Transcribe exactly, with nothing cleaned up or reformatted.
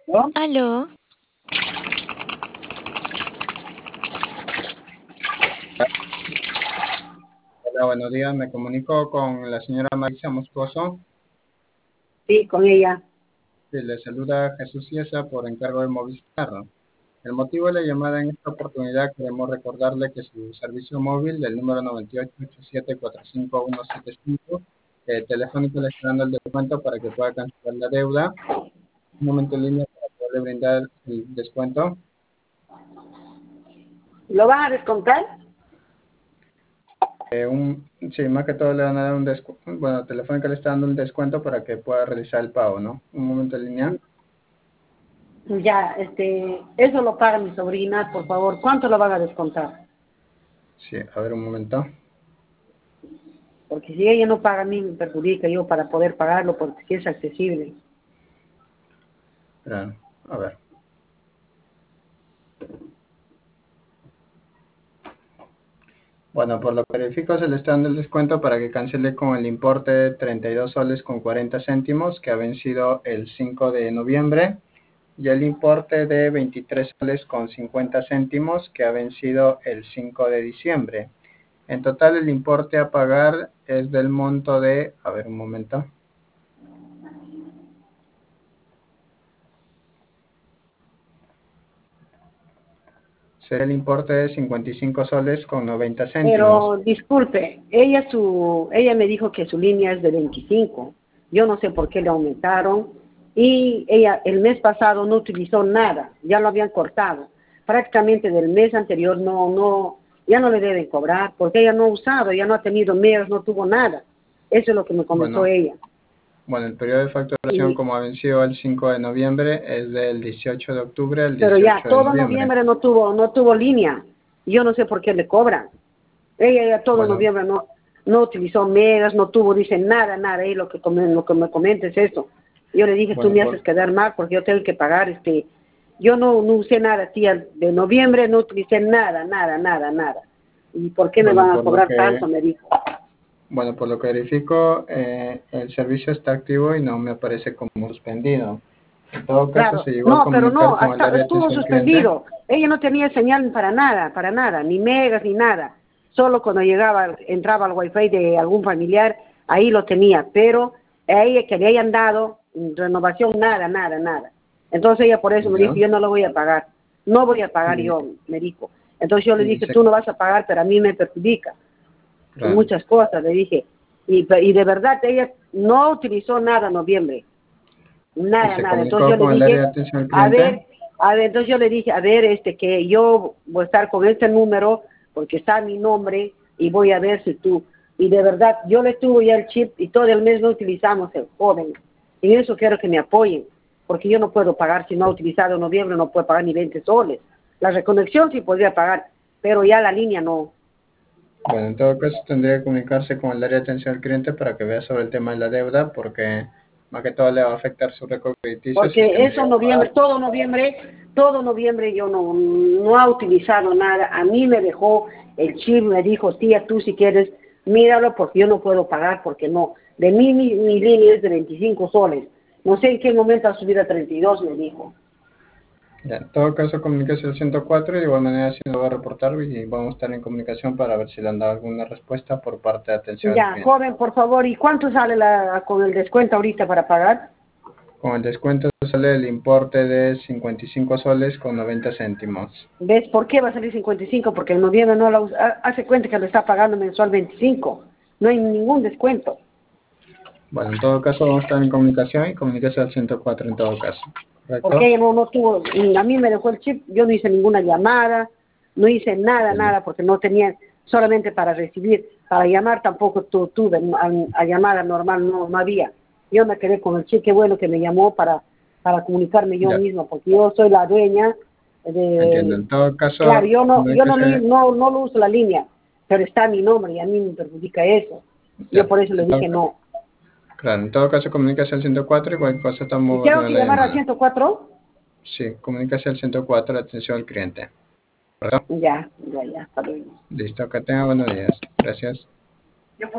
¿No? Aló, Hola, buenos días. Me comunico con la señora Marisa Moscoso. Sí, con ella. Sí, le saluda Jesús Ciesa por encargo de Movistar. El motivo de la llamada en esta oportunidad queremos recordarle que su servicio móvil del número nueve ocho ocho siete cuatro cinco uno siete cinco, eh, telefónico le está dando el descuento para que pueda cancelar la deuda. Un momento en línea para poderle brindar el descuento. ¿Lo van a descontar? Eh, un, sí, más que todo le van a dar un descuento. Bueno, Telefónica le está dando un descuento para que pueda realizar el pago, ¿no? Un momento en línea. Ya, este, eso lo paga mi sobrina, por favor. ¿Cuánto lo van a descontar? Sí, a ver un momento. Porque si ella no paga a mí, me perjudica yo para poder pagarlo, porque si es accesible. Claro, a ver. Bueno, por lo que verifico se le está dando el descuento para que cancele con el importe de treinta y dos soles con cuarenta céntimos que ha vencido el cinco de noviembre y el importe de veintitrés soles con cincuenta céntimos que ha vencido el cinco de diciembre. En total el importe a pagar es del monto de, a ver un momento, será el importe de cincuenta y cinco soles con noventa céntimos. Pero disculpe, ella su, ella me dijo que su línea es de veinticinco. Yo no sé por qué le aumentaron y ella el mes pasado no utilizó nada, ya lo habían cortado. Prácticamente del mes anterior no, no, ya no le deben cobrar porque ella no ha usado, ya no ha tenido megas, no tuvo nada. Eso es lo que me comentó Bueno, ella. bueno, el periodo de facturación Y, como ha vencido el cinco de noviembre es del dieciocho de octubre al pero ya dieciocho de todo noviembre. noviembre no tuvo, no tuvo línea. Yo no sé por qué le cobran. Ella ya todo Bueno, noviembre no, no utilizó megas, no tuvo, dice nada, nada, y lo que, come- lo que me comenta es eso. Yo le dije, tú bueno, me haces por, quedar mal porque yo tengo que pagar, este, yo no, no usé nada, tía, de noviembre no utilicé nada, nada, nada, nada. ¿Y por qué me bueno, van a por lo cobrar que, tanto? Me dijo. bueno, por lo que verifico, eh, el servicio está activo y no me aparece como suspendido. En todo caso, Claro, se llegó a no, pero comunicar no, con el hasta área de estuvo atención al cliente. suspendido. Ella no tenía señal para nada, para nada, ni megas ni nada. Solo cuando llegaba, entraba al wifi de algún familiar, ahí lo tenía. Pero a ella que le hayan dado mm, renovación, nada, nada, nada. Entonces ella por eso me dijo, Ya. yo no lo voy a pagar. No voy a pagar Y, yo, me dijo. Entonces yo le y dije, se, tú no vas a pagar, pero a mí me perjudica. Son claro, muchas cosas, le dije. Y, y de verdad ella no utilizó nada en noviembre. y Nada, se nada. Entonces comunicó yo le con el área de dije, atención al a cliente. ver, a ver, entonces yo le dije, a ver, este, que yo voy a estar con este número, porque está mi nombre, y voy a ver si tú, y de verdad, yo le tuve ya el chip, y todo el mes no utilizamos el joven, y en eso quiero que me apoyen, porque yo no puedo pagar, si no ha utilizado en noviembre, no puedo pagar ni veinte soles. La reconexión sí podría pagar, pero ya la línea no. Bueno, en todo caso tendría que comunicarse con el área de atención al cliente para que vea sobre el tema de la deuda, porque más que todo le va a afectar su récord crediticio si es que Porque no eso llega a pagar. noviembre, todo noviembre, todo noviembre yo no, no ha utilizado nada. A mí me dejó el chip, me dijo, tía, tú si quieres, míralo porque yo no puedo pagar, porque no. De mí mi, mi línea es de veinticinco soles. No sé en qué momento ha subido a treinta y dos, me dijo. Ya, en todo caso, comuníquese al ciento cuatro y de igual manera si lo va a reportar y vamos a estar en comunicación para ver si le han dado alguna respuesta por parte de atención al Ya, cliente. joven, por favor, ¿y cuánto sale la, con el descuento ahorita para pagar? Con el descuento sale el importe de cincuenta y cinco soles con noventa céntimos. ¿Ves por qué va a salir cincuenta y cinco? Porque en noviembre no la usa, hace cuenta que lo está pagando mensual veinticinco. No hay ningún descuento. Bueno, en todo caso vamos a estar en comunicación y comuníquese al ciento cuatro en todo caso. Porque ¿Correcto? ella no, no tuvo, y a mí me dejó el chip, yo no hice ninguna llamada, no hice nada, Entiendo. nada, porque no tenía solamente para recibir, para llamar tampoco tu, tuve, a, a llamada normal no, no había. Yo me quedé con el chip, qué bueno que me llamó para, para comunicarme yo Ya, misma, porque yo soy la dueña entiendo. de, En todo claro, caso, yo no, yo no, comuníquese. no, no lo uso la línea, pero está mi nombre y a mí me perjudica eso. Yo Ya, por eso le en todo, dije no. claro, en todo caso comuníquese al ciento cuatro y cualquier cosa ¿Y estamos tengo haciendo que la llamar al llamada. ciento cuatro? Sí, comuníquese al ciento cuatro, atención al cliente. ¿Correcto? Ya, ya, ya, está bien. Listo, que tenga buenos días. Gracias.